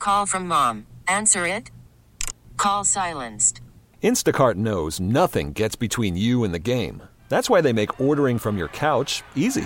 Call from mom. Answer it. Call silenced. Instacart knows nothing gets between you and the game. That's why they make ordering from your couch easy.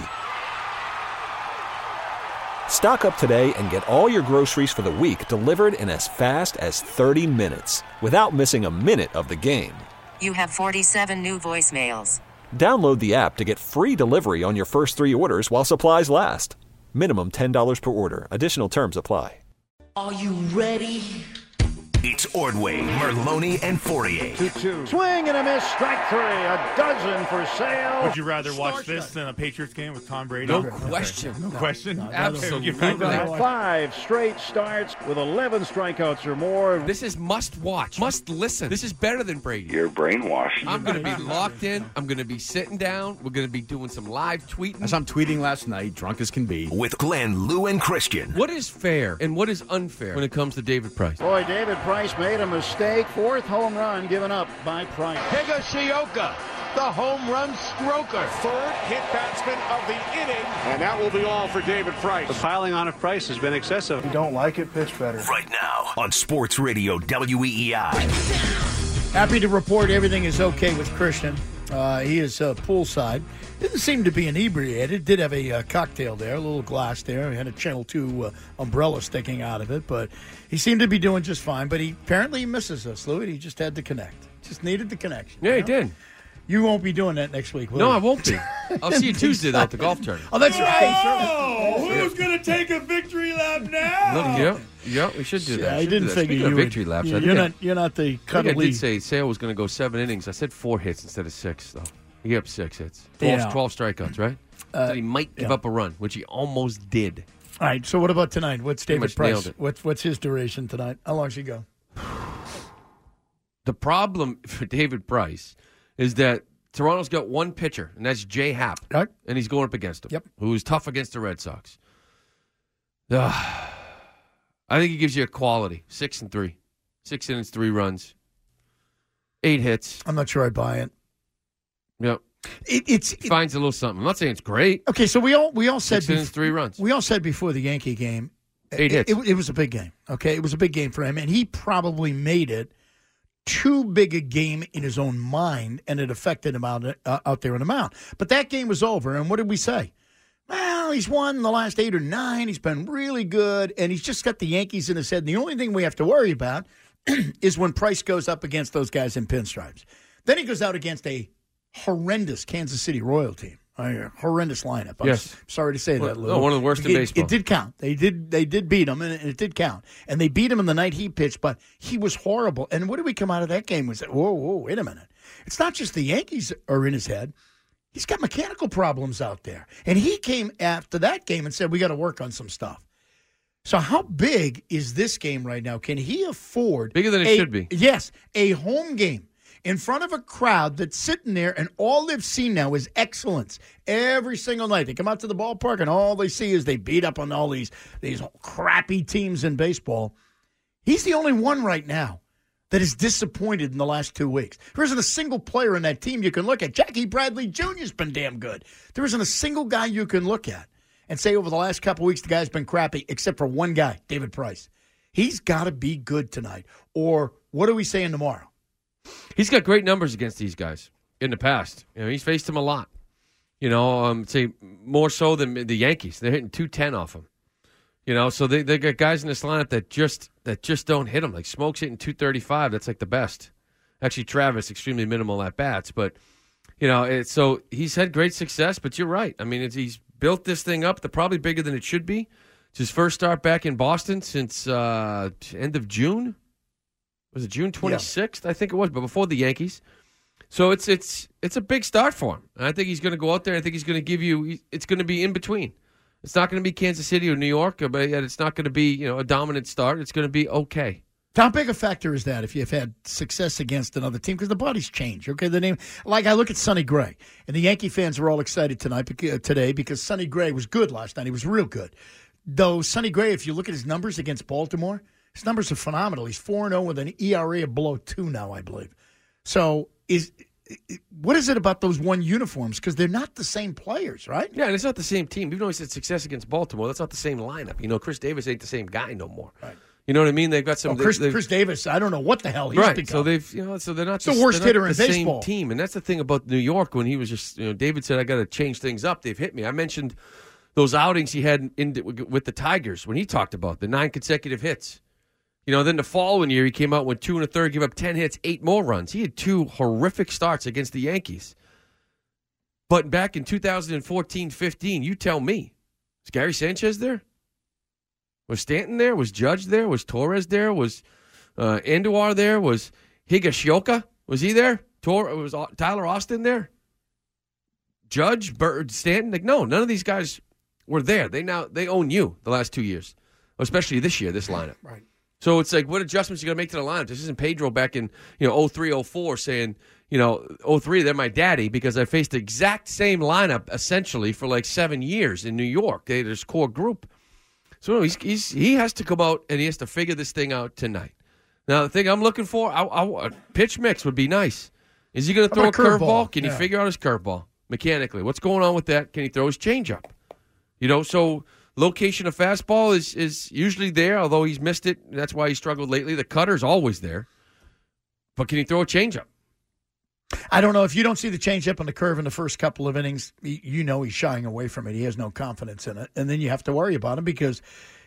Stock up today and get all your groceries for the week delivered in as fast as 30 minutes without missing a minute of the game. You have 47 new voicemails. Download the app to get free delivery on your first 3 orders while supplies last. Minimum $10 per order. Additional terms apply. Are you ready? It's Ordway, Merloni, and Fourier. 2-2. Swing and a miss. Strike 3. A dozen for Sale. Would you rather watch this than a Patriots game with Tom Brady? No question. No question? Absolutely. 5 straight starts with 11 strikeouts or more. This is must watch, must listen. This is better than Brady. You're brainwashed. I'm going to be locked in. I'm going to be sitting down. We're going to be doing some live tweeting. As I'm tweeting last night, drunk as can be. With Glenn, Lou, and Christian. What is fair and what is unfair when it comes to David Price? Boy, David Price made a mistake. 4th home run given up by Price. Higashioka, the home run stroker. 3rd hit batsman of the inning. And that will be all for David Price. The piling on of Price has been excessive. If you don't like it, pitch better. Right now on Sports Radio WEEI. Happy to report everything is okay with Christian. He is poolside. Didn't seem to be inebriated. Did have a cocktail there, a little glass there. He had a Channel 2 umbrella sticking out of it, but he seemed to be doing just fine. But he apparently misses us, Louis. He just had to connect. Just needed the connection. Yeah, he did. You won't be doing that next week, will you? No, I won't be. I'll see you Tuesday, though, at the golf tournament. Oh, that's right. Oh, who's going to take a victory lap now? Yeah, we should do that. I didn't figure you would. would. Victory laps. You're not the cuddly. I did say Sale was going to go 7 innings. I said 4 hits instead of 6, though. He gave up 6 hits. 12 strikeouts, right? So he might give up a run, which he almost did. All right, so what about tonight? What's David Price? What's his duration tonight? How long should he go? The problem for David Price is that Toronto's got one pitcher, and that's Jay Happ. Right. And he's going up against him. Yep. Who's tough against the Red Sox. I think he gives you a quality. 6-3. 6 innings, 3 runs. 8 hits. I'm not sure I buy it. Yep. It finds a little something. I'm not saying it's great. Okay, so we all said 6 innings, 3 runs. We all said before the Yankee game, 8 hits. It was a big game. Okay, it was a big game for him, and he probably made it too big a game in his own mind, and it affected him out there on the mound. But that game was over, and what did we say? Well, he's won the last 8 or 9. He's been really good, and he's just got the Yankees in his head. And the only thing we have to worry about is when Price goes up against those guys in pinstripes. Then he goes out against a horrendous Kansas City Royal team. Horrendous lineup. I'm sorry to say that, Lou. One of the worst in baseball. It did count. They did beat him, and it did count. And they beat him in the night he pitched, but he was horrible. And what did we come out of that game? We said, whoa, wait a minute. It's not just the Yankees are in his head. He's got mechanical problems out there. And he came after that game and said, we got to work on some stuff. So how big is this game right now? Can he afford bigger than it should be? Yes, a home game in front of a crowd that's sitting there, and all they've seen now is excellence every single night. They come out to the ballpark, and all they see is they beat up on all these crappy teams in baseball. He's the only one right now that is disappointed in the last 2 weeks. There isn't a single player in that team you can look at. Jackie Bradley Jr. has been damn good. There isn't a single guy you can look at and say over the last couple of weeks the guy's been crappy, except for one guy, David Price. He's got to be good tonight. Or what are we saying tomorrow? He's got great numbers against these guys in the past. He's faced them a lot. Say more so than the Yankees. They're hitting 210 off him. So they got guys in this lineup that just don't hit him. Like Smoke's hitting 235. That's like the best. Actually, Travis extremely minimal at bats, but so he's had great success. But you're right. I mean, he's built this thing up. They're probably bigger than it should be. It's his first start back in Boston since end of June. Was it June 26th? Yeah. I think it was, but before the Yankees. So it's a big start for him. And I think he's going to go out there. I think he's going to give you. It's going to be in between. It's not going to be Kansas City or New York, but yet it's not going to be a dominant start. It's going to be okay. How big a factor is that if you've had success against another team? Because the bodies change. Okay, the name. Like I look at Sonny Gray, and the Yankee fans were all excited today because Sonny Gray was good last night. He was real good. Though Sonny Gray, if you look at his numbers against Baltimore, his numbers are phenomenal. He's 4-0 with an ERA of below 2 now, I believe. So what is it about those one uniforms? Because they're not the same players, right? Yeah, and it's not the same team. Even though he's had success against Baltimore, that's not the same lineup. Chris Davis ain't the same guy no more. Right. You know what I mean? They've got some. Chris Davis, I don't know what the hell he's right. become. So so they're not the worst hitter in the baseball. Same team, and that's the thing about New York. When he was just, David said, "I got to change things up." They've hit me. I mentioned those outings he had with the Tigers when he talked about the 9 consecutive hits. Then the following year he came out with 2 1/3, gave up 10 hits, 8 more runs. He had 2 horrific starts against the Yankees. But back in 2014-15, you tell me, was Gary Sanchez there? Was Stanton there? Was Judge there? Was Torres there? Was Andujar there? Was Higashioka? Was he there? Was Tyler Austin there? Judge, Bird, Stanton? No, none of these guys were there. They own you the last 2 years, especially this year, this lineup. Right. So it's like, what adjustments are you going to make to the lineup? This isn't Pedro back in 03, 04 saying, 03, they're my daddy, because I faced the exact same lineup essentially for like 7 years in New York. They had this core group. So he has to come out and he has to figure this thing out tonight. Now, the thing I'm looking for, a pitch mix would be nice. Is he going to throw a curveball? Can he figure out his curveball mechanically? What's going on with that? Can he throw his changeup? So location of fastball is usually there, although he's missed it. That's why he struggled lately. The cutter's always there. But can he throw a changeup? I don't know. If you don't see the changeup on the curve in the first couple of innings, he's shying away from it. He has no confidence in it. And then you have to worry about him because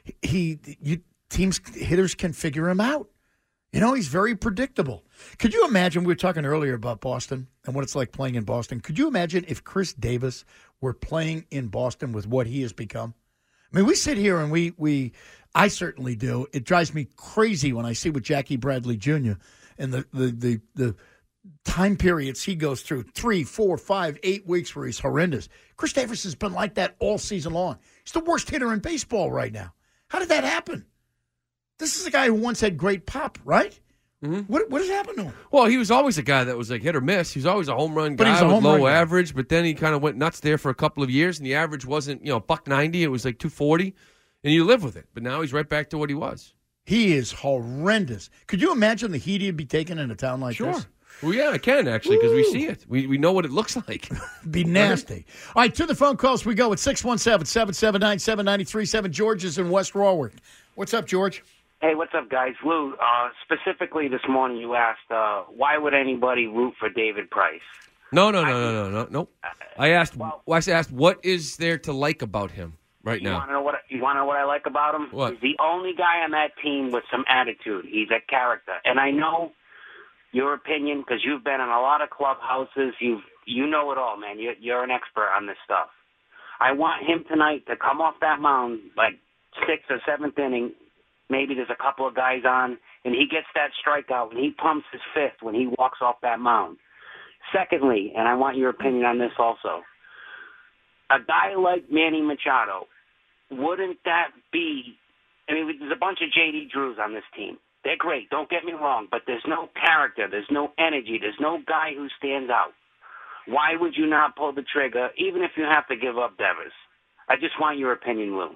hitters can figure him out. He's very predictable. Could you imagine, we were talking earlier about Boston and what it's like playing in Boston. Could you imagine if Chris Davis were playing in Boston with what he has become? I mean, we sit here and I certainly do. It drives me crazy when I see what Jackie Bradley Jr. and the time periods he goes through, 3, 4, 5, 8 weeks where he's horrendous. Chris Davis has been like that all season long. He's the worst hitter in baseball right now. How did that happen? This is a guy who once had great pop, right? Mm-hmm. What has happened to him? Well, he was always a guy that was like hit or miss. He was always a home run guy with low average, but then he kind of went nuts there for a couple of years, and the average wasn't, $190. It was like 240, and you live with it. But now he's right back to what he was. He is horrendous. Could you imagine the heat he'd be taking in a town like this? Well, yeah, I can, actually, because we see it. We know what it looks like. Be nasty. All right, to the phone calls we go at 617-779-7937. George is in West Warwick. What's up, George? Hey, what's up, guys? Lou, specifically this morning you asked, why would anybody root for David Price? No. I asked, what is there to like about him now? You want to know what I like about him? What? He's the only guy on that team with some attitude. He's a character. And I know your opinion because you've been in a lot of clubhouses. You know it all, man. You're an expert on this stuff. I want him tonight to come off that mound like 6th or 7th inning. Maybe there's a couple of guys on, and he gets that strikeout, and he pumps his fifth when he walks off that mound. Secondly, and I want your opinion on this also, a guy like Manny Machado, wouldn't that be – I mean, there's a bunch of J.D. Drews on this team. They're great, don't get me wrong, but there's no character, there's no energy, there's no guy who stands out. Why would you not pull the trigger, even if you have to give up Devers? I just want your opinion, Lou.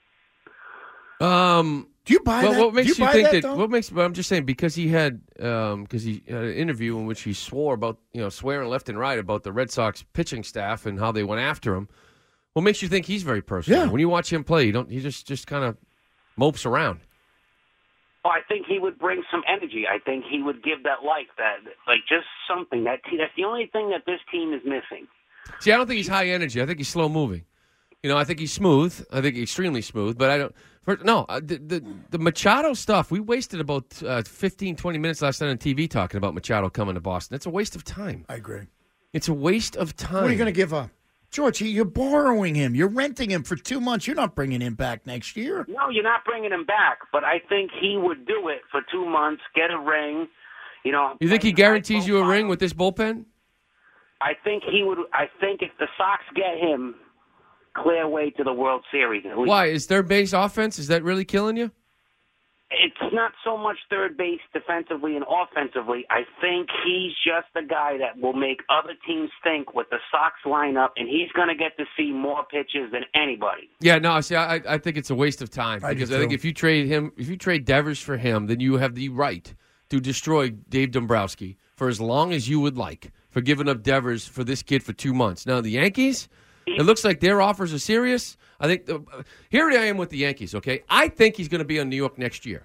Do you buy that? What makes you think that? Though? What makes? I'm just saying because he had an interview in which he swore about swearing left and right about the Red Sox pitching staff and how they went after him. What makes you think he's very personal? Yeah. When you watch him play, he just kind of mopes around. Oh, I think he would bring some energy. I think he would give that life, just something. That's the only thing that this team is missing. See, I don't think he's high energy. I think he's slow moving. I think he's smooth. I think he's extremely smooth. But I don't. The Machado stuff, we wasted about 15, 20 minutes last night on TV talking about Machado coming to Boston. It's a waste of time. I agree. It's a waste of time. What are you going to give up? George, you're borrowing him. You're renting him for 2 months. You're not bringing him back next year. No, you're not bringing him back. But I think he would do it for 2 months, get a ring. You think he guarantees you a ring with this bullpen? I think he would. I think if the Sox get him, clear way to the World Series. Why? Is third base offense, is that really killing you? It's not so much third base defensively and offensively. I think he's just the guy that will make other teams think with the Sox lineup, and he's going to get to see more pitches than anybody. Yeah, no, see, I think it's a waste of time because I think if you trade Devers for him, then you have the right to destroy Dave Dombrowski for as long as you would like for giving up Devers for this kid for 2 months. Now, the Yankees, it looks like their offers are serious. I think here I am with the Yankees, okay? I think he's going to be on New York next year.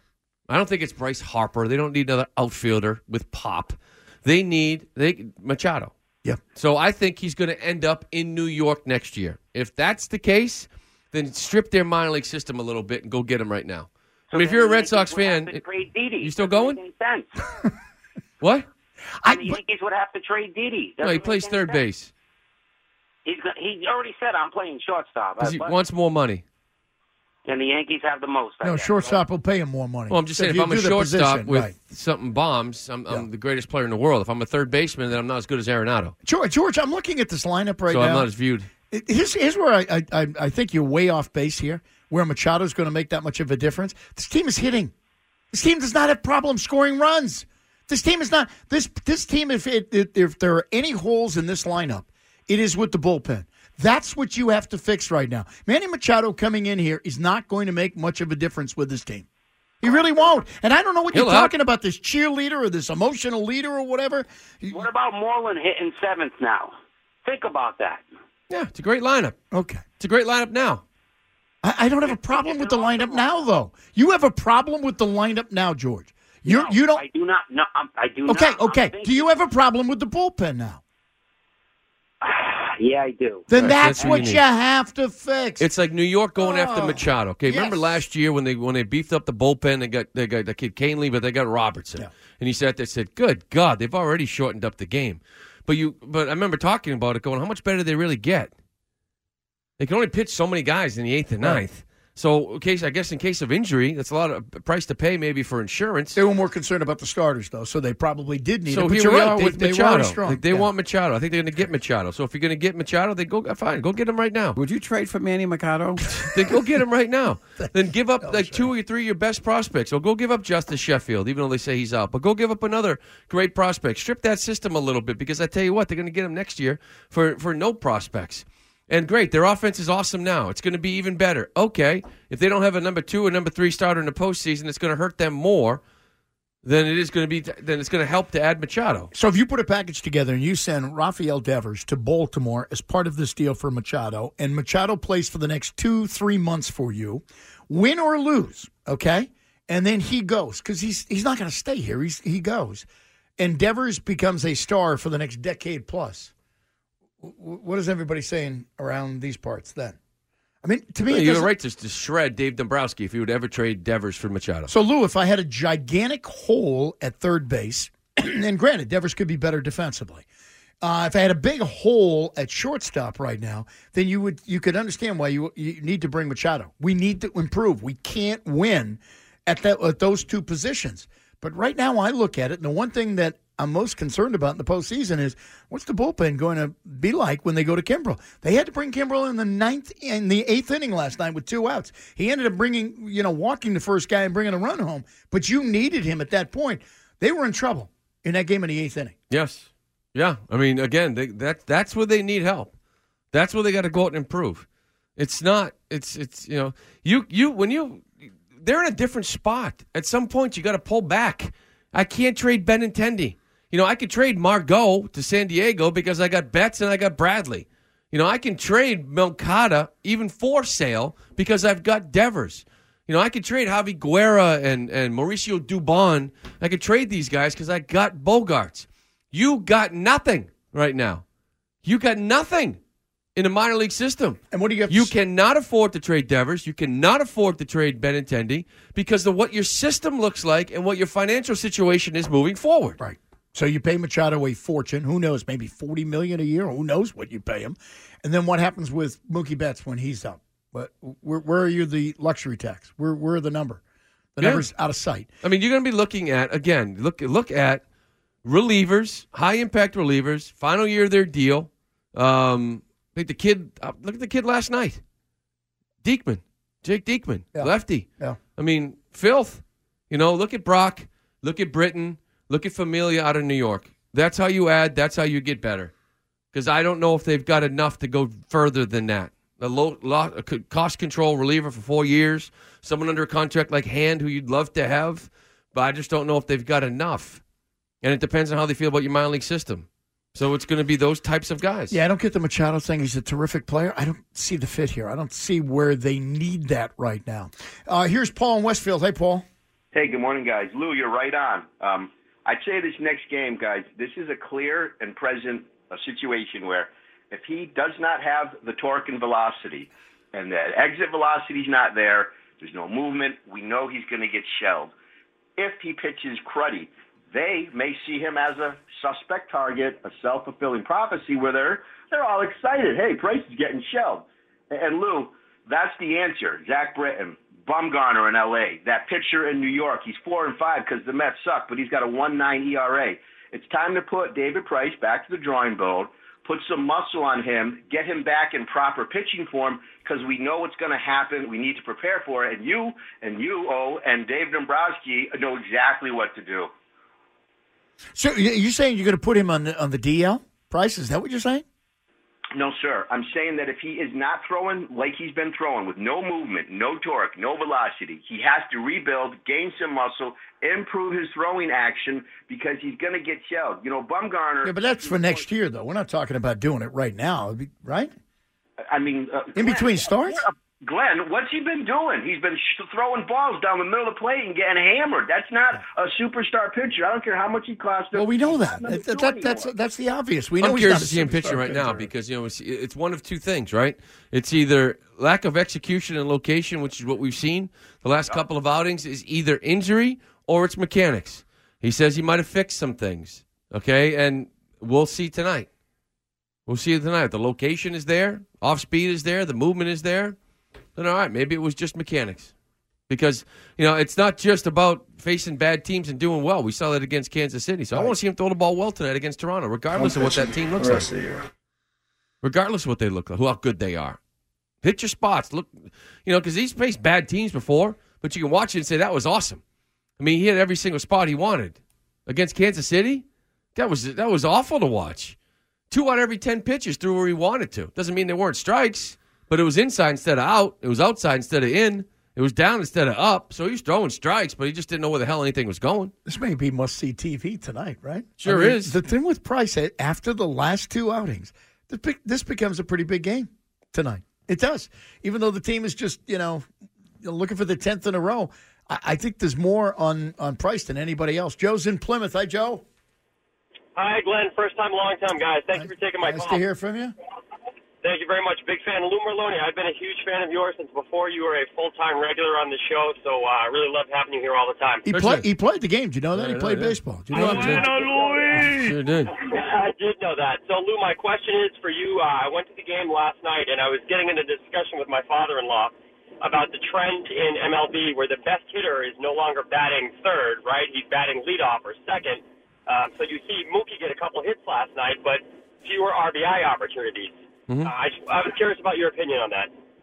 I don't think it's Bryce Harper. They don't need another outfielder with pop. They need Machado. Yeah. So I think he's going to end up in New York next year. If that's the case, then strip their minor league system a little bit and go get him right now. So I mean, if you're a Red Sox fan, trade Didi. You still going? Doesn't make any sense. What? The Yankees would have to trade Didi. No, he plays third base. He already said I'm playing shortstop. Because he wants more money. And the Yankees have the most. No, shortstop will pay him more money. Well, I'm just saying, if I'm a shortstop with something bombs, I'm the greatest player in the world. If I'm a third baseman, then I'm not as good as Arenado. George, I'm looking at this lineup right now. So I'm not as viewed. Here's where I think you're way off base here, where Machado's going to make that much of a difference. This team is hitting. This team does not have problems scoring runs. This team is not. This team, if there are any holes in this lineup, it is with the bullpen. That's what you have to fix right now. Manny Machado coming in here is not going to make much of a difference with this team. He really won't. And I don't know what you're talking about, this cheerleader or this emotional leader or whatever. What about Moreland hitting seventh now? Think about that. Yeah, it's a great lineup. Okay. It's a great lineup now. I don't have a problem with the lineup now, though. You have a problem with the lineup now, George. You don't. I do not. No, I do not. Okay. Do you have a problem with the bullpen now? Yeah, I do. Then that's what you have to fix. It's like New York going after Machado. Okay, remember last year when they beefed up the bullpen, they got the kid Canely, but they got Robertson, and he sat there and said, "Good God, they've already shortened up the game." But I remember talking about it, going, "How much better do they really get?" They can only pitch so many guys in the 8th and 9th. So, I guess in case of injury, that's a lot of price to pay maybe for insurance. They were more concerned about the starters, though, so they probably did need so it. So here we are with Machado. Strong. They want Machado. I think they're going to get Machado. So if you're going to get Machado, then go get him right now. Would you trade for Manny Machado? Then go get him right now. Then give up 2 or 3 of your best prospects. Or go give up Justice Sheffield, even though they say he's out. But go give up another great prospect. Strip that system a little bit, because I tell you what, they're going to get him next year for no prospects. And great, their offense is awesome now. It's going to be even better. Okay, if they don't have a number 2 or number 3 starter in the postseason, it's going to hurt them more than it is going to be. Then it's going to help to add Machado. So if you put a package together and you send Rafael Devers to Baltimore as part of this deal for Machado, and Machado plays for the next 2-3 months for you, win or lose, okay, and then he goes, because he's not going to stay here. He goes, and Devers becomes a star for the next decade plus. What is everybody saying around these parts then? I mean, to me, you're right to shred Dave Dombrowski if he would ever trade Devers for Machado. So, Lou, if I had a gigantic hole at third base, and granted, Devers could be better defensively. If I had a big hole at shortstop right now, then you could understand why you need to bring Machado. We need to improve. We can't win at those two positions. But right now, I look at it, and the one thing that I'm most concerned about in the postseason is what's the bullpen going to be like when they go to Kimbrel? They had to bring Kimbrel in the 8th inning last night with 2 outs. He ended up walking the first guy and bringing a run home. But you needed him at that point. They were in trouble in that game in the 8th inning. Yes. Yeah. I mean, again, that's where they need help. That's where they got to go out and improve. It's not. It's they're in a different spot. At some point, you got to pull back. I can't trade Benintendi. I could trade Margot to San Diego because I got Betts and I got Bradley. I can trade Moncada even for sale because I've got Devers. I could trade Javi Guerra and Mauricio Dubon. I could trade these guys because I got Bogarts. You got nothing right now. You got nothing in the minor league system. And what do you have? You cannot afford to trade Devers. You cannot afford to trade Benintendi because of what your system looks like and what your financial situation is moving forward. Right. So you pay Machado a fortune. Who knows? Maybe $40 million a year. Who knows what you pay him? And then what happens with Mookie Betts when he's up? Where are you the luxury tax? Where are the number? The number's out of sight. I mean, you're going to be looking at, again, look at relievers, high impact relievers. Final year of their deal. I think the kid. Look at the kid last night. Jake Diekman, lefty. Yeah. I mean, filth. Look at Brock. Look at Britton. Look at Familia out of New York. That's how you add. That's how you get better. Because I don't know if they've got enough to go further than that. A cost control reliever for 4 years. Someone under a contract like Hand, who you'd love to have. But I just don't know if they've got enough. And it depends on how they feel about your minor league system. So it's going to be those types of guys. Yeah, I don't get the Machado thing. He's a terrific player. I don't see the fit here. I don't see where they need that right now. Here's Paul in Westfield. Hey, Paul. Hey, good morning, guys. Lou, you're right on. I'd say this next game, guys, this is a clear and present situation where if he does not have the torque and velocity and the exit velocity's not there, there's no movement, we know he's going to get shelled. If he pitches cruddy, they may see him as a suspect target, a self-fulfilling prophecy where they're all excited. Hey, Price is getting shelled. And Lou, that's the answer. Zach Britton, Bumgarner in L.A., that pitcher in New York, he's 4-5 because the Mets suck, but he's got a 1.9 ERA. It's time to put David Price back to the drawing board, put some muscle on him, get him back in proper pitching form because we know what's going to happen. We need to prepare for it. And you, and Dave Dombrowski know exactly what to do. So you're saying you're going to put him on the DL, Price? Is that what you're saying? No, sir. I'm saying that if he is not throwing like he's been throwing with no movement, no torque, no velocity, he has to rebuild, gain some muscle, improve his throwing action because he's going to get shelled. You know, Bumgarner. Yeah, but that's for next year, though. We're not talking about doing it right now, right? I mean, in between starts? Glenn, what's he been doing? He's been throwing balls down the middle of the plate and getting hammered. That's not a superstar pitcher. I don't care how much he costs. Well, we know that. That's the obvious. We know I'm he's curious not to see him pitching right now because it's one of two things, right? It's either lack of execution and location, which is what we've seen the last couple of outings, is either injury or it's mechanics. He says he might have fixed some things, okay? And we'll see tonight. We'll see tonight. The location is there, off speed is there, the movement is there. Then all right, maybe it was just mechanics. Because, it's not just about facing bad teams and doing well. We saw that against Kansas City. So I want to see him throw the ball well tonight against Toronto, regardless of what that team looks like. Regardless of what they look like, how good they are. Hit your spots. Look, because he's faced bad teams before, but you can watch it and say, that was awesome. I mean, he hit every single spot he wanted. Against Kansas City, that was awful to watch. 2 out of every 10 pitches threw where he wanted to. Doesn't mean they weren't strikes. But it was inside instead of out. It was outside instead of in. It was down instead of up. So he was throwing strikes, but he just didn't know where the hell anything was going. This may be must-see TV tonight, right? Sure is. The thing with Price, after the last 2 outings, this becomes a pretty big game tonight. It does. Even though the team is just, looking for the 10th in a row, I think there's more on Price than anybody else. Joe's in Plymouth. Hi, Joe. Hi, Glenn. First time, long time, guys. Thank you for taking my call. Nice to hear from you. Thank you very much. Big fan of Lou Merloni. I've been a huge fan of yours since before you were a full-time regular on the show, so I really love having you here all the time. He played the game. Do you know that? He played baseball. Do you know that? Sure did. I did know that. So, Lou, my question is for you. I went to the game last night, and I was getting into discussion with my father-in-law about the trend in MLB where the best hitter is no longer batting third, right? He's batting leadoff or second. So you see Mookie get a couple hits last night, but fewer RBI opportunities. Mm-hmm. I was curious about your opinion on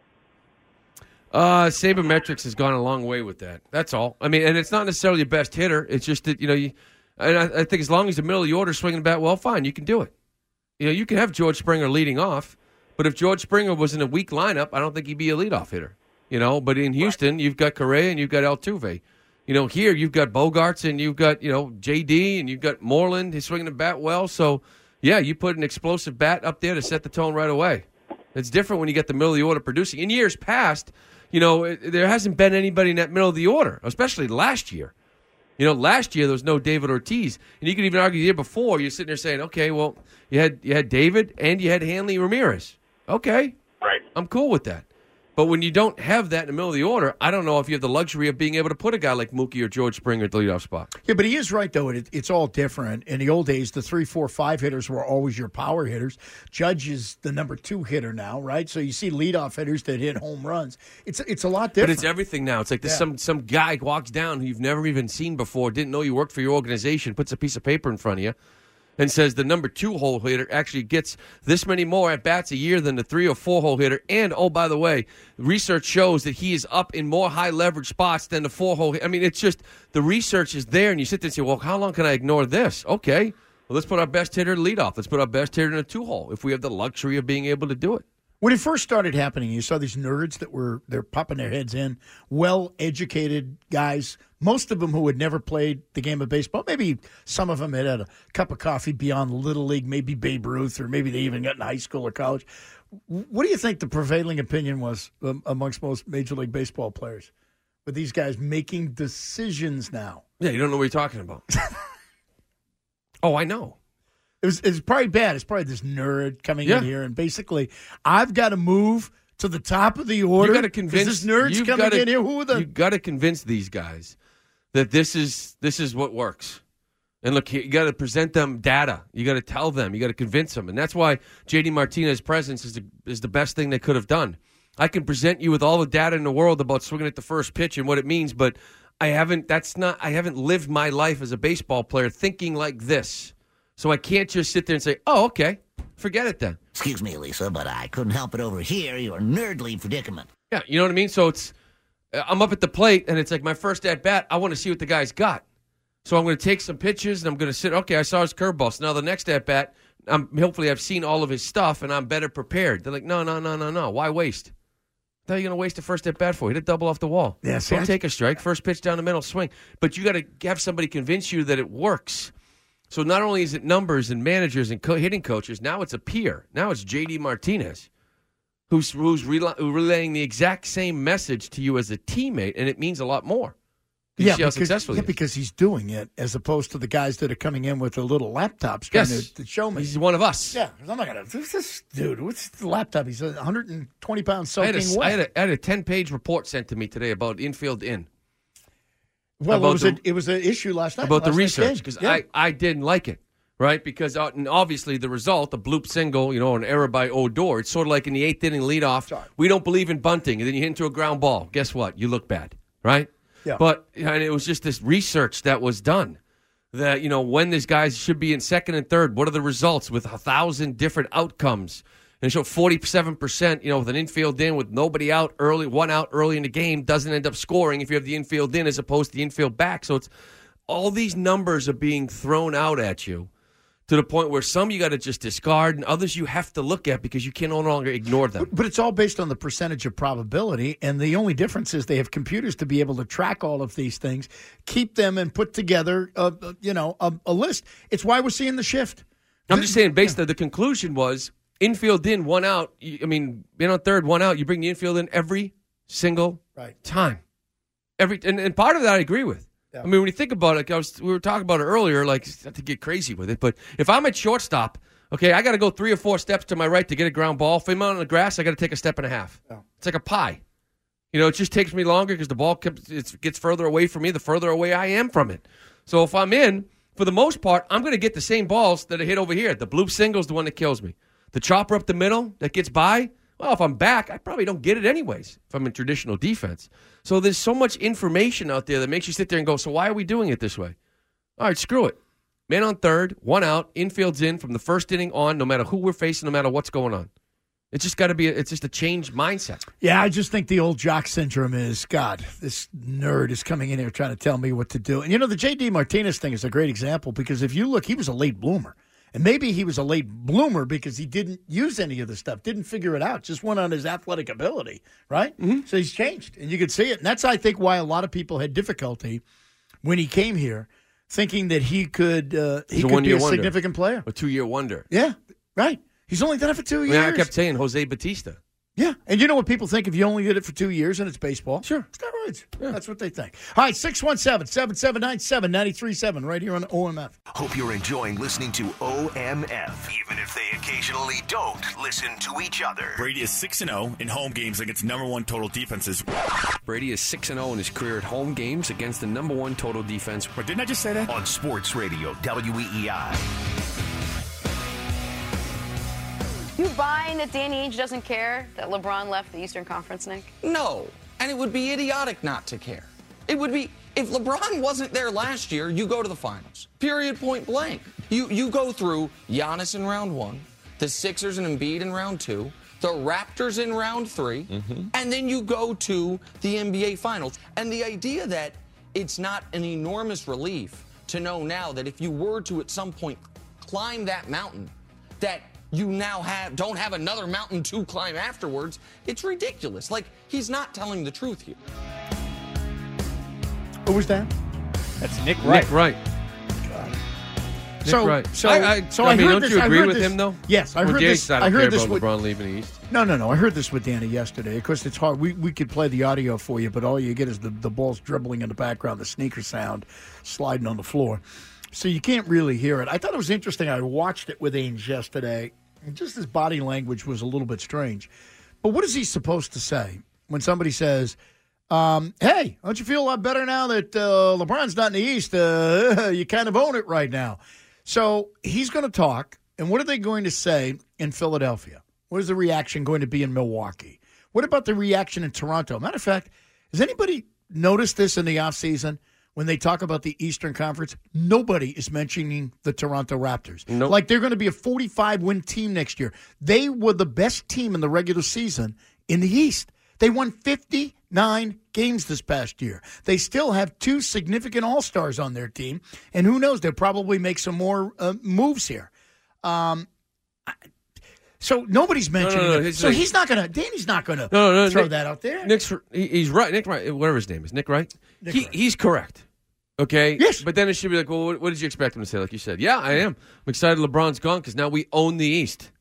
that. Sabermetrics has gone a long way with that. That's all. I mean, and it's not necessarily the best hitter. It's just that, I think as long as the middle of the order is swinging the bat well, fine, you can do it. You can have George Springer leading off, but if George Springer was in a weak lineup, I don't think he'd be a leadoff hitter. But in Houston, you've got Correa and you've got Altuve. Here you've got Bogarts and you've got, JD and you've got Moreland. He's swinging the bat well, so... Yeah, you put an explosive bat up there to set the tone right away. It's different when you get the middle of the order producing. In years past, there hasn't been anybody in that middle of the order, especially last year. Last year there was no David Ortiz, and you could even argue the year before. You're sitting there saying, okay, well, you had David and you had Hanley Ramirez. Okay, right, I'm cool with that. But when you don't have that in the middle of the order, I don't know if you have the luxury of being able to put a guy like Mookie or George Springer at the leadoff spot. Yeah, but he is right, though. It's all different. In the old days, the 3, 4, 5 hitters were always your power hitters. Judge is the number 2 hitter now, right? So you see leadoff hitters that hit home runs. It's a lot different. But it's everything now. It's like some guy walks down who you've never even seen before, didn't know you worked for your organization, puts a piece of paper in front of you, and says the number 2 hole hitter actually gets this many more at-bats a year than the 3 or 4 hole hitter. And, oh, by the way, research shows that he is up in more high-leverage spots than the 4 hole hitter. I mean, it's just the research is there, and you sit there and say, well, how long can I ignore this? Okay, well, let's put our best hitter to lead off. Let's put our best hitter in a 2 hole if we have the luxury of being able to do it. When it first started happening, you saw these nerds they're popping their heads in, well-educated guys, most of them who had never played the game of baseball. Maybe some of them had a cup of coffee beyond Little League, maybe Babe Ruth, or maybe they even got in high school or college. What do you think the prevailing opinion was amongst most Major League Baseball players? with these guys making decisions now. Yeah, you don't know what you're talking about. Oh, I know. It's probably bad. It's probably this nerd coming in here, and basically, I've got to move to the top of the order. You got to convince this nerd's coming in here. Who are the? You got to convince these guys that this is what works. And look, you got to present them data. You got to tell them. You got to convince them, and that's why J.D. Martinez's presence is the best thing they could have done. I can present you with all the data in the world about swinging at the first pitch and what it means, but I haven't lived my life as a baseball player thinking like this. So I can't just sit there and say, "Oh, okay, forget it then." Excuse me, Lisa, but I couldn't help it overhear your nerdly predicament. Yeah, you know what I mean? So I'm up at the plate, and it's like my first at-bat, I want to see what the guy's got. So I'm going to take some pitches, and I'm going to sit, okay, I saw his curveball. So now the next at-bat, hopefully I've seen all of his stuff, and I'm better prepared. They're like, no. Why waste? What are you going to waste the first at-bat for? Hit a double off the wall. Yeah, Don't take a strike. First pitch down the middle, swing. But you got to have somebody convince you that it works. So not only is it numbers and managers and hitting coaches, now it's a peer. Now it's J.D. Martinez, who's relaying the exact same message to you as a teammate, and it means a lot more. Yeah, because he's doing it as opposed to the guys that are coming in with their little laptops trying to show me. He's one of us. Yeah, I'm not going to. This dude, what's the laptop? He's 120 pounds soaking wet. I had a 10-page report sent to me today about infield in. Well, it was an issue last night. About the research, because I didn't like it, right? Because obviously the result, a bloop single, an error by Odor, it's sort of like in the 8th inning leadoff, we don't believe in bunting, and then you hit into a ground ball. Guess what? You look bad, right? Yeah. But and it was just this research that was done that, when these guys should be in second and third, what are the results with 1,000 different outcomes? And it showed 47%, with an infield in with nobody out early, one out early in the game, doesn't end up scoring if you have the infield in as opposed to the infield back. So it's all these numbers are being thrown out at you to the point where some you got to just discard and others you have to look at because you can no longer ignore them. But it's all based on the percentage of probability, and the only difference is they have computers to be able to track all of these things, keep them, and put together a list. It's why we're seeing the shift. I'm just saying, based on the conclusion was infield in, one out. In on third, one out. You bring the infield in every single time. And part of that I agree with. Yeah. I mean, when you think about it, we were talking about it earlier, not to get crazy with it, but if I'm at shortstop, okay, I got to go 3 or 4 steps to my right to get a ground ball. If I'm out on the grass, I got to take a step and a half. Yeah. It's like a pie. It just takes me longer because the ball gets further away from me the further away I am from it. So if I'm in, for the most part, I'm going to get the same balls that are hit over here. The bloop single is the one that kills me. The chopper up the middle that gets by, well, if I'm back, I probably don't get it anyways if I'm in traditional defense. So there's so much information out there that makes you sit there and go, so why are we doing it this way? All right, screw it. Man on third, one out, infield's in from the first inning on, no matter who we're facing, no matter what's going on. It's just got to be, it's just a changed mindset. Yeah, I just think the old jock syndrome is, God, this nerd is coming in here trying to tell me what to do. And, the J.D. Martinez thing is a great example because if you look, he was a late bloomer. And maybe he was a late bloomer because he didn't use any of the stuff, didn't figure it out, just went on his athletic ability, right? Mm-hmm. So he's changed, and you could see it. And that's, I think, why a lot of people had difficulty when he came here, thinking that he could be a significant player. A 2-year wonder. Yeah, right. He's only done it for 2 years. I kept saying Jose Batista. Yeah, and you know what people think if you only did it for 2 years and it's baseball? Sure. Steroids. Yeah. That's what they think. All right, 617-7797-93.7 right here on OMF. Hope you're enjoying listening to OMF, even if they occasionally don't listen to each other. Brady is 6-0 in home games against number 1 total defenses. Brady is 6-0 in his career at home games against the number 1 total defense. But didn't I just say that? On Sports Radio, WEEI. You buying that Danny Ainge doesn't care that LeBron left the Eastern Conference, Nick? No, and it would be idiotic not to care. It would be, if LeBron wasn't there last year, you go to the finals. Period, point blank. You go through Giannis in round 1, the Sixers and Embiid in round 2, the Raptors in round 3, and then you go to the NBA Finals. And the idea that it's not an enormous relief to know now that if you were to at some point climb that mountain, that you now don't have another mountain to climb afterwards, it's ridiculous. He's not telling the truth here. Who was that? That's Nick Wright. Nick Wright. So, Nick Wright. So I I mean, heard don't this, you agree with this, him, though? Yes, I heard this. I heard this about LeBron leaving the East. No. I heard this with Danny yesterday. Of course, it's hard. We could play the audio for you, but all you get is the balls dribbling in the background, the sneaker sound sliding on the floor. So you can't really hear it. I thought it was interesting. I watched it with Ainge yesterday, and just his body language was a little bit strange. But what is he supposed to say when somebody says, hey, don't you feel a lot better now that LeBron's not in the East? You kind of own it right now. So he's going to talk, and what are they going to say in Philadelphia? What is the reaction going to be in Milwaukee? What about the reaction in Toronto? Matter of fact, has anybody noticed this in the offseason? When they talk about the Eastern Conference, nobody is mentioning the Toronto Raptors. Nope. Like they're going to be a 45-win team next year. They were the best team in the regular season in the East. They won 59 games this past year. They still have 2 significant All-Stars on their team, and who knows, they'll probably make some more moves here. So nobody's mentioning it. So he's not going to – Danny's not going to throw that out there. He's right. Nick Wright, whatever his name is. Nick Wright? He's correct. Okay? Yes. But then it should be like, well, what did you expect him to say? Like you said, yeah, I am. I'm excited LeBron's gone because now we own the East.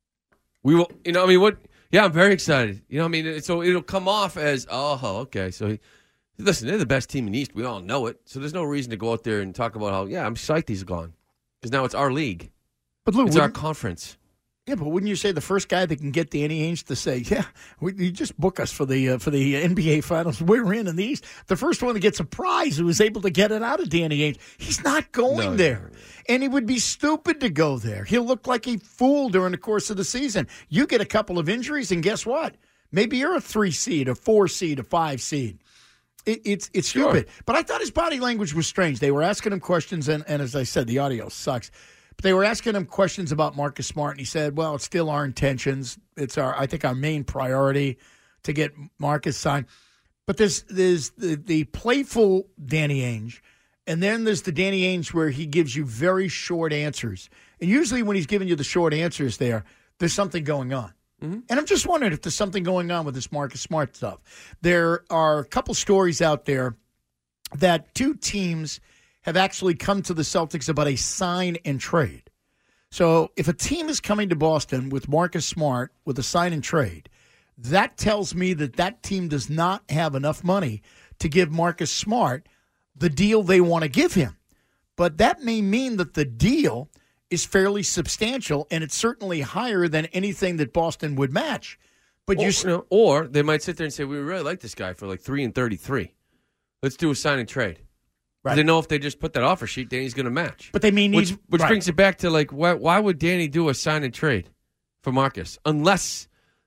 We will – what – yeah, I'm very excited. So it'll come off as, okay. So, listen, they're the best team in the East. We all know it. So there's no reason to go out there and talk about how, I'm psyched he's gone. Because now it's our league. But Lou, it's our conference. Yeah, but wouldn't you say the first guy that can get Danny Ainge to say, you just book us for the NBA Finals, we're in the East. The first one that gets a prize who was able to get it out of Danny Ainge. He's not going there. No. And he would be stupid to go there. He'll look like a fool during the course of the season. You get a couple of injuries, and guess what? Maybe you're a 3 seed, a 4 seed, a 5 seed. It's stupid. But I thought his body language was strange. They were asking him questions, and as I said, the audio sucks. But they were asking him questions about Marcus Smart, and he said, well, it's still our intentions. It's I think our main priority to get Marcus signed. But there's the playful Danny Ainge, and then there's the Danny Ainge where he gives you very short answers. And usually when he's giving you the short answers there's something going on. Mm-hmm. And I'm just wondering if there's something going on with this Marcus Smart stuff. There are a couple stories out there that 2 teams have actually come to the Celtics about a sign and trade. So if a team is coming to Boston with Marcus Smart with a sign and trade, that tells me that team does not have enough money to give Marcus Smart the deal they want to give him. But that may mean that the deal is fairly substantial, and it's certainly higher than anything that Boston would match. But or they might sit there and say, we really like this guy for like 3 and 33. Let's do a sign and trade. Right. They know if they just put that offer sheet, Danny's going to match. But they may need... Which brings it back to, like, why would Danny do a sign and trade for Marcus? Unless,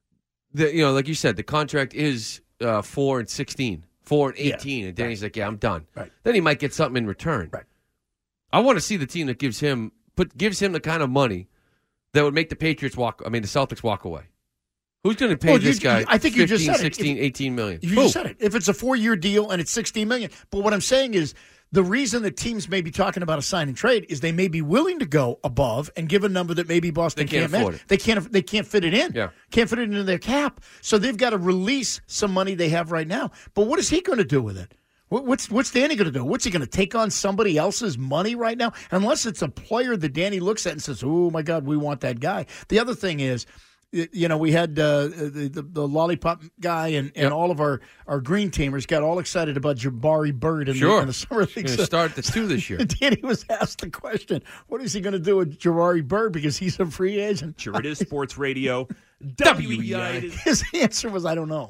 like you said, the contract is 4 and 16, 4 and 18, and Danny's like, I'm done. Right. Then he might get something in return. Right. I want to see the team that gives him the kind of money that would make the Celtics walk away. Who's going to pay this guy I think 15, you just said 16, it. 18 million? You just said it. If it's a 4-year deal and it's $16 million. But what I'm saying is, the reason that teams may be talking about a sign and trade is they may be willing to go above and give a number that maybe Boston can't match. They can't fit it in. Yeah. Can't fit it into their cap. So they've got to release some money they have right now. But what is he going to do with it? What's Danny going to do? What's he going to take on somebody else's money right now? Unless it's a player that Danny looks at and says, oh, my God, we want that guy. The other thing is, we had the lollipop guy and all of our green teamers got all excited about Jabari Bird in the summer league. He's going to start the 2 this year. Danny was asked the question, what is he going to do with Jabari Bird because he's a free agent? Sure it is, Sports Radio, WEI. His answer was, I don't know.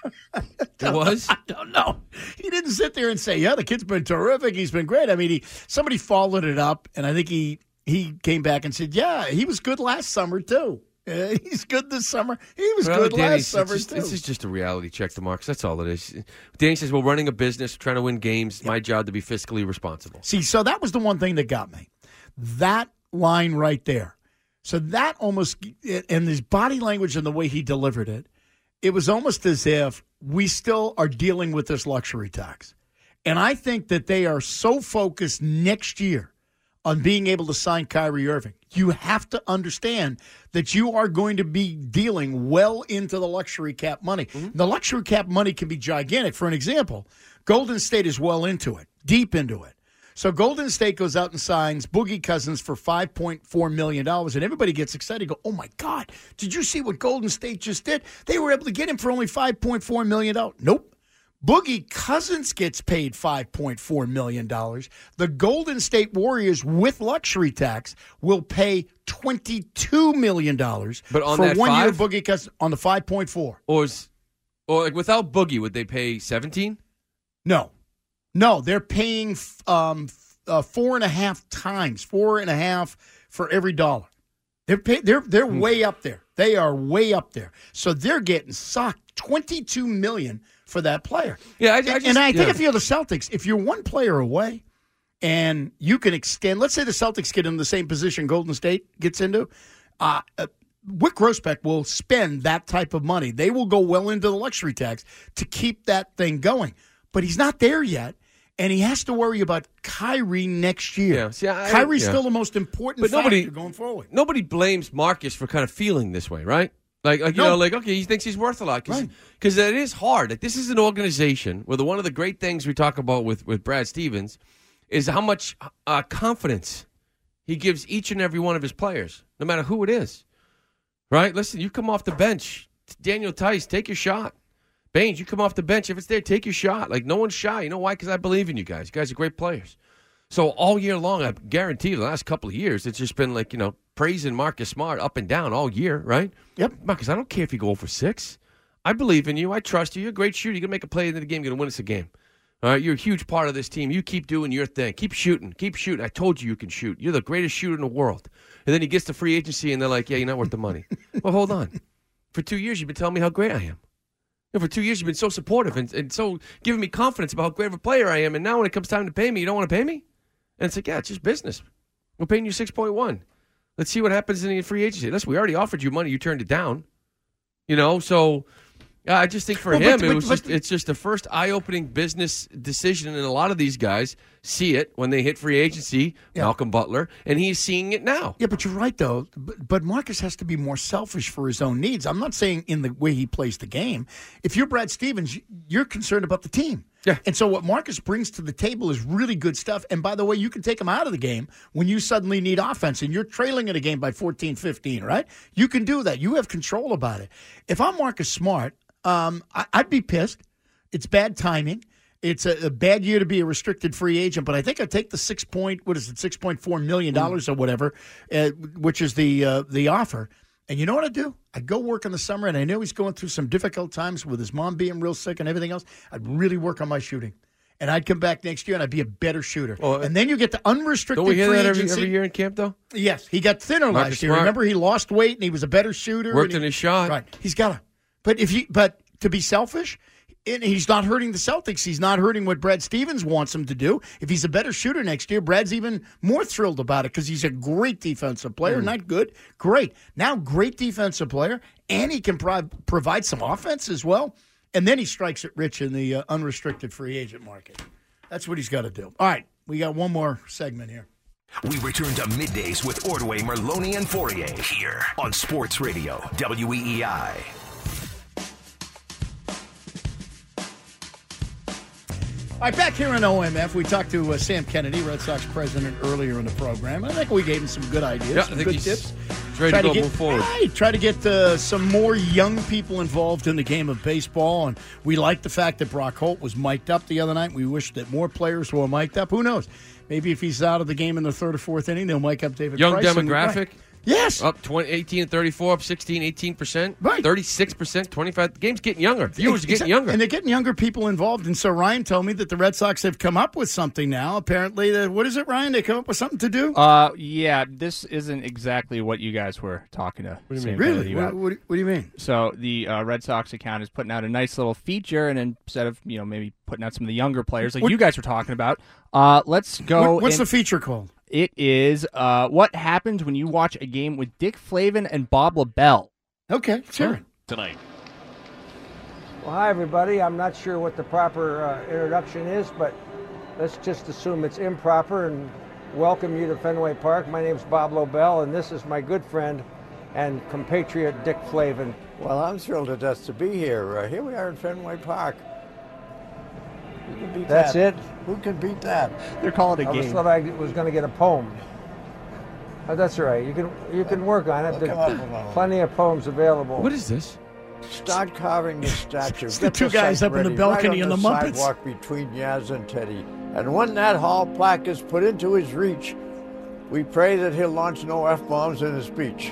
It was? I don't know. He didn't sit there and say, the kid's been terrific. He's been great. I mean, somebody followed it up, and I think he came back and said, he was good last summer, too. He's good this summer. He was good last summer, too. This is just a reality check to Marcus. That's all it is. Danny says, we're running a business, trying to win games. My job to be fiscally responsible. See, so that was the one thing that got me. That line right there. So that almost, and his body language and the way he delivered it, it was almost as if we still are dealing with this luxury tax. And I think that they are so focused next year on being able to sign Kyrie Irving. You have to understand that you are going to be dealing well into the luxury cap money. Mm-hmm. The luxury cap money can be gigantic. For an example, Golden State is well into it, deep into it. So Golden State goes out and signs Boogie Cousins for $5.4 million, and everybody gets excited. Go, oh, my God, did you see what Golden State just did? They were able to get him for only $5.4 million. Nope. Boogie Cousins gets paid $5.4 million. The Golden State Warriors, with luxury tax, will pay $22 million but on for that 1 year five? Boogie Cousins on the 5.4. Or like without Boogie, would they pay 17? No, they're paying 4.5 times, 4.5 for every dollar. They're way up there. They are way up there. So they're getting socked $22 million for that player. Yeah, I think if you're the Celtics, if you're one player away and you can extend, let's say the Celtics get in the same position Golden State gets into, Wyc Grousbeck will spend that type of money. They will go well into the luxury tax to keep that thing going. But he's not there yet, and he has to worry about Kyrie next year. Yeah, see, Kyrie's still the most important factor going forward. Nobody blames Marcus for kind of feeling this way, right? Like you know, like, okay, he thinks he's worth a lot. Because it is hard. Like, this is an organization where one of the great things we talk about with Brad Stevens is how much confidence he gives each and every one of his players, no matter who it is. Right? Listen, you come off the bench. Daniel Tice, take your shot. Baines, you come off the bench. If it's there, take your shot. Like, no one's shy. You know why? Because I believe in you guys. You guys are great players. So all year long, I guarantee the last couple of years, it's just been like, praising Marcus Smart up and down all year, right? Yep. Marcus, I don't care if you go over 6. I believe in you. I trust you. You're a great shooter. You're going to make a play in the game. You're going to win us a game. All right? You're a huge part of this team. You keep doing your thing. Keep shooting. Keep shooting. I told you can shoot. You're the greatest shooter in the world. And then he gets to free agency, and they're like, yeah, you're not worth the money. Well, hold on. For 2 years, you've been telling me how great I am. For 2 years, you've been so supportive and so giving me confidence about how great of a player I am. And now when it comes time to pay me, you don't want to pay me? And it's like, yeah, it's just business. We're paying you 6.1. Let's see what happens in the free agency. Listen, we already offered you money. You turned it down. So I just think for him, it's just the first eye-opening business decision. And a lot of these guys see it when they hit free agency, Malcolm Butler, and he's seeing it now. Yeah, but you're right, though. But Marcus has to be more selfish for his own needs. I'm not saying in the way he plays the game. If you're Brad Stevens, you're concerned about the team. Yeah. And so what Marcus brings to the table is really good stuff. And by the way, you can take him out of the game when you suddenly need offense and you're trailing in a game by 14, 15, right? You can do that. You have control about it. If I'm Marcus Smart, I'd be pissed. It's bad timing. It's a bad year to be a restricted free agent, but I think I'd take the $6.4 million or whatever, which is the offer. And you know what I'd do? I'd go work in the summer, and I know he's going through some difficult times with his mom being real sick and everything else. I'd really work on my shooting. And I'd come back next year, and I'd be a better shooter. And then you get the unrestricted free agency. Don't we hear that every year in camp, though? Yes. He got thinner last year. Smart. Remember, he lost weight, and he was a better shooter. Worked in his shot. Right. He's got to. But to be selfish, and he's not hurting the Celtics. He's not hurting what Brad Stevens wants him to do. If he's a better shooter next year, Brad's even more thrilled about it because he's a great defensive player. Not good, great. Now, great defensive player, and he can provide some offense as well. And then he strikes it rich in the unrestricted free agent market. That's what he's got to do. All right, we got one more segment here. We return to Middays with Ordway, Merloni, and Fourier here on Sports Radio, WEEI. All right, back here on OMF, we talked to Sam Kennedy, Red Sox president, earlier in the program. I think we gave him some good ideas, some good tips. He's ready to move forward. Right, try to get some more young people involved in the game of baseball. And we like the fact that Brock Holt was mic'd up the other night. We wish that more players were mic'd up. Who knows? Maybe if he's out of the game in the third or fourth inning, they'll mic up David Young Price. demographic. Yes. Up 18 and 34, up 16, 18%. Right. 36%, 25. The game's getting younger. Viewers are getting younger. And they're getting younger people involved. And so Ryan told me that the Red Sox have come up with something now. Apparently, what is it, Ryan? They come up with something to do? Yeah, this isn't exactly what you guys were talking to. What do you mean? Really? What do you mean? So the Red Sox account is putting out a nice little feature, and instead of maybe putting out some of the younger players like you guys were talking about, let's go. What's the feature called? It is what happens when you watch a game with Dick Flavin and Bob LaBelle. Okay, sure. Tonight. Well, hi, everybody. I'm not sure what the proper introduction is, but let's just assume it's improper and welcome you to Fenway Park. My name's Bob LaBelle, and this is my good friend and compatriot Dick Flavin. Well, I'm thrilled to death to be here. Here we are in Fenway Park. can beat That's that? it? Who can beat that? They're calling it a I game. thought I was going to get a poem. Oh, that's all right. You can work on it. Come on. Plenty of poems available. What is this? Start carving the statue. It's the Get two guys site up in the ready, balcony right on on the Muppets. sidewalk between Yaz and Teddy. And when that hall plaque is put into his reach, we pray that he'll launch no F-bombs in his speech.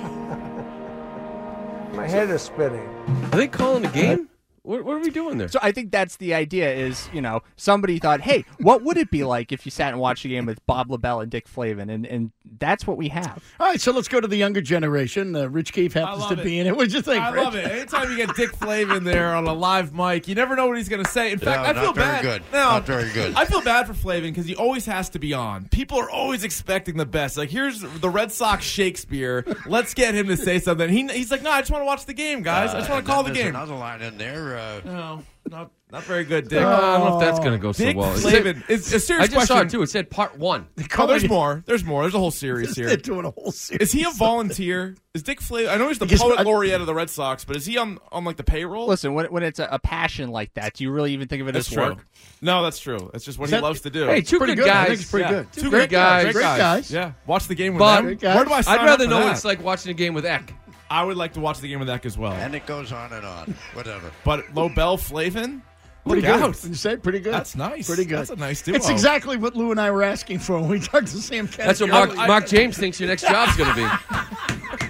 My head is spinning. Are they calling a game? What are we doing there? So I think that's the idea is, somebody thought, hey, what would it be like if you sat and watched a game with Bob LaBelle and Dick Flavin? And that's what we have. All right, so let's go to the younger generation. Rich Keefe happens to be in it. What'd you think, I Rich? love it. Anytime you get Dick Flavin there on a live mic, you never know what he's going to say. In fact, I feel bad. Not very good. I feel bad for Flavin because he always has to be on. People are always expecting the best. Like, here's the Red Sox Shakespeare. Let's get him to say something. He's like, no, I just want to watch the game, guys. I just want to call the game. Another line in there. No, not very good, Dick. I don't know if that's going to go so Dick well. Flavin. It's a serious I just saw question. it, too. It said part 1. Oh, there's more. There's more. There's a whole series here. They're doing a whole series. Is he a volunteer? Is Dick Flavin? I know he's the Because poet laureate of the Red Sox, but is he on like the payroll? Listen, when it's a passion like that, do you really even think of it That's as true. work? No, that's true. That's just what he loves to do. Hey, two Pretty good good. I guys. think it's pretty good. Two great guys. Great guys. Yeah, watch the game with But them. Where do I sign I'd rather up for know that? what it's like watching a game with Eck. I would like to watch the game with Eck as well. And it goes on and on. Whatever. But Lobel Flavin? Pretty Look good. out. You say pretty good. That's nice. Pretty good. That's a nice duo. It's exactly what Lou and I were asking for when we talked to Sam Kennedy. That's what Mark James thinks your next job's going to be.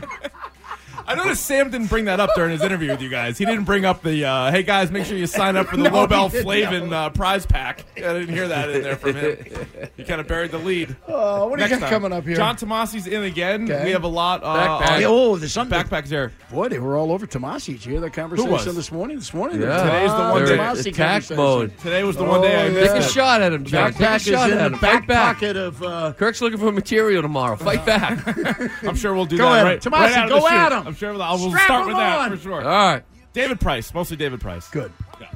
I noticed Sam didn't bring that up during his interview with you guys. He didn't bring up the, hey guys, make sure you sign up for the Lobel Flavin prize pack. I didn't hear that in there from him. He kind of buried the lead. Oh, what do you got coming up here? John Tomasi's in again. Okay. We have a lot. There's something. Backpacks there. Boy, they were all over Tomasi. Did you hear that conversation was? this morning? This Yeah. morning. Today's the one day. Tomasi Attack conversation. mode. Today was the one day I missed Take a it. shot at him, John. Take a Backpack is shot in at the him. back Fight back. pocket of. Kirk's looking for material tomorrow. Fight back. I'm sure we'll do Go that at right, him. right Tomasi, out of go the at chute. him. I'm sure we'll Strap start him with that on. for sure. All right. David Price, mostly David Price. Good.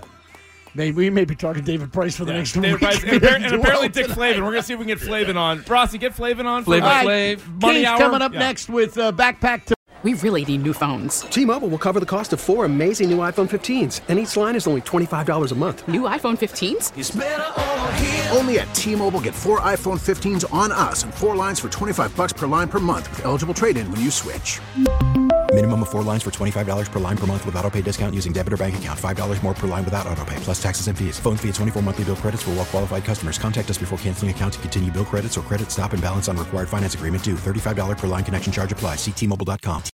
Yeah. We may be talking David Price for the next David week. Price. And apparently Dick Flavin. We're going to see if we can get Flavin on. Rossi, get Flavin on. Flavin All right, Flav. Money Keith hour. coming up Yeah. next with Backpack to. We really need new phones. T-Mobile will cover the cost of 4 amazing new iPhone 15s, and each line is only $25 a month. New iPhone 15s? It's better over here. Only at T-Mobile, get 4 iPhone 15s on us and 4 lines for $25 per line per month with eligible trade-in when you switch. Minimum of 4 lines for $25 per line per month with autopay discount using debit or bank account. $5 more per line without autopay, plus taxes and fees. Phone fee at 24 monthly bill credits for well-qualified customers. Contact us before canceling account to continue bill credits or credit stop and balance on required finance agreement due. $35 per line connection charge applies. See T-Mobile.com.